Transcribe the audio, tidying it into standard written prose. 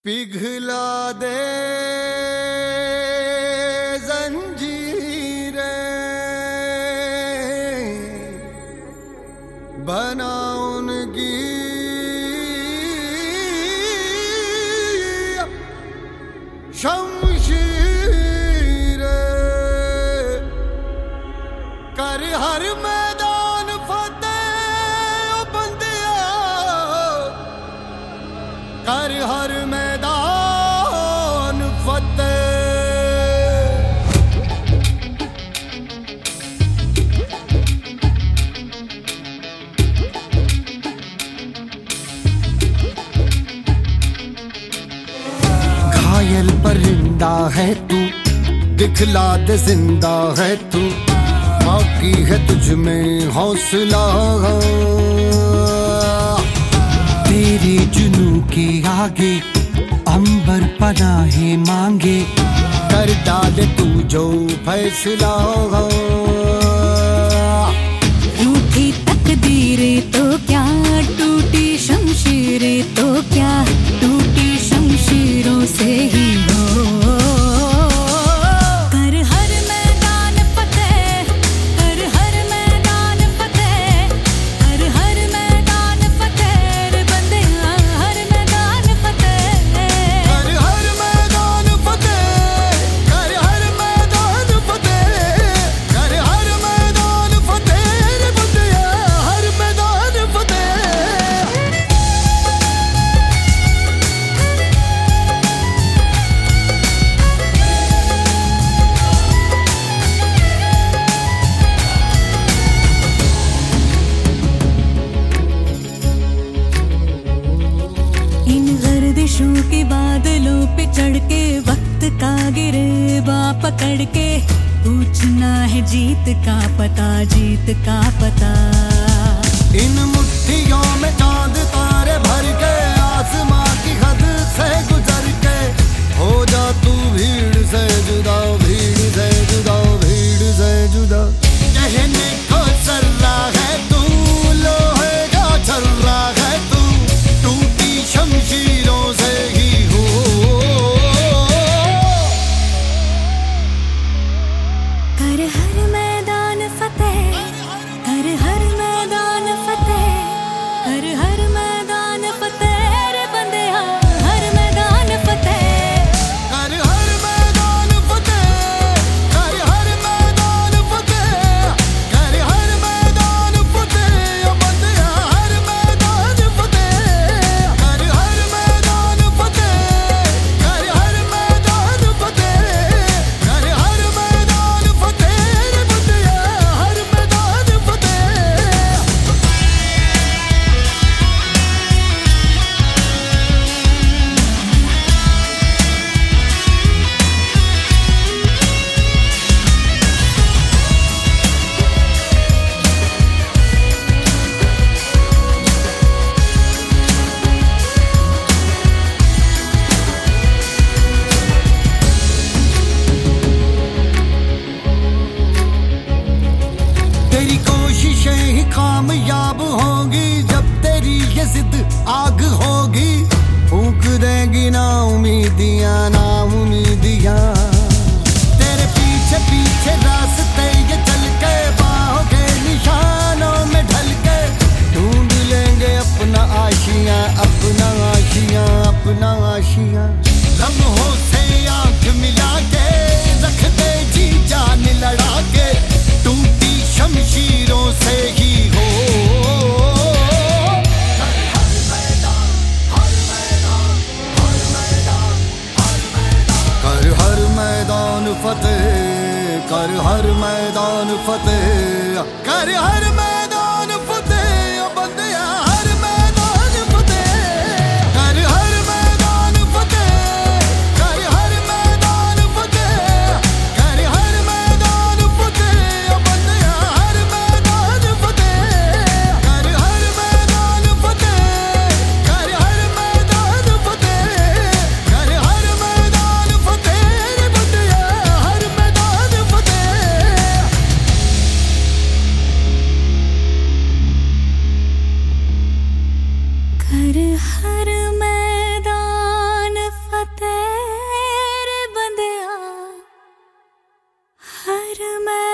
पिघला दे जंजीरें, बना उनकी शमशीरें, कर हर मैदान फतेह ओ बंदिया, कर हर मैदान फतेह। घायल परिंदा है तू, दिखला दे जिंदा है तू, बाकी है तुझ में हौसला। तेरे जुनू के आगे अंबर पनाहे मांगे, कर डाले तू जो फैसला। रूठी तकदीरें तो क्या, टूटी शमशीरें तो क्या, टूटी शमशीरों से ही हो। कर हर मैदान फतेह, कर हर मैदान फतेह, कर हर मैदान फतेह रे बंदिया, हर मैदान फतेह। कर हर मैदान फतेह, कर हर मैदान फतेह, कर हर मैदान फतेह रे बंदिया, हर मैदान फतेह। इन गर्दिशों के बादलों पे चढ़ के, वक्त का गिरेबा पकड़ के, पूछना है जीत का पता, जीत का पता। इन मुट्ठियों में चांद तारे भर के, आसमां की हद से गुजर के, हो जा तू भीड़ से जुदा, भीड़ से जुदा, भीड़ से जुदा। कहने को सर्रा है तू, लोहे का छर्रा है तू, टूटी शमशीरों से ही हो। कर हर मैदान फतेह, कर हर मैदान फतेह, कर हर मैदान फतेह रे बंदिया, हर मैदान फतेह। कर हर मैदान फतेह, कर हर मैदान फतेह, कर हर मैदान फतेह ओ बंदिया, हर मैदान फतेह। कर हर मैदान फतेह, कर हर मैदान फतेह, कर हर मैदान फतेह रे बंदिया, हर मैदान फतेह। तेरी कोशिशें ही कामयाब होंगी, जब तेरी ये जिद आग होगी, फूंक देंगी ना उम्मीदियां, ना उम्मीदियां। तेरे पीछे पीछे रास्ते ये चल के, बाहों के निशानों में ढल के, ढूंढ लेंगे अपना आशियां, अपना आशियां, अपना आशियां। लम्हों से आंख मिला के, रख दे जी जान लड़ा के, टूटी शमशीरों से ही हो। कर हर मैदान फतेह, कर हर मैदान फतेह, कर हर मैदान फतेह ओ बंदिया, हर मैदान फतेह। कर हर मैदान फतेह, कर हर मैदान फतेह, कर हर मैदान फतेह ओ बंदिया, हर मैदान फतेह। कर हर मैदान फतेह, कर हर मैदान फतेह, कर हर मैदान फतेह रे बंदिया, हर मैदान फतेह। फिर मैं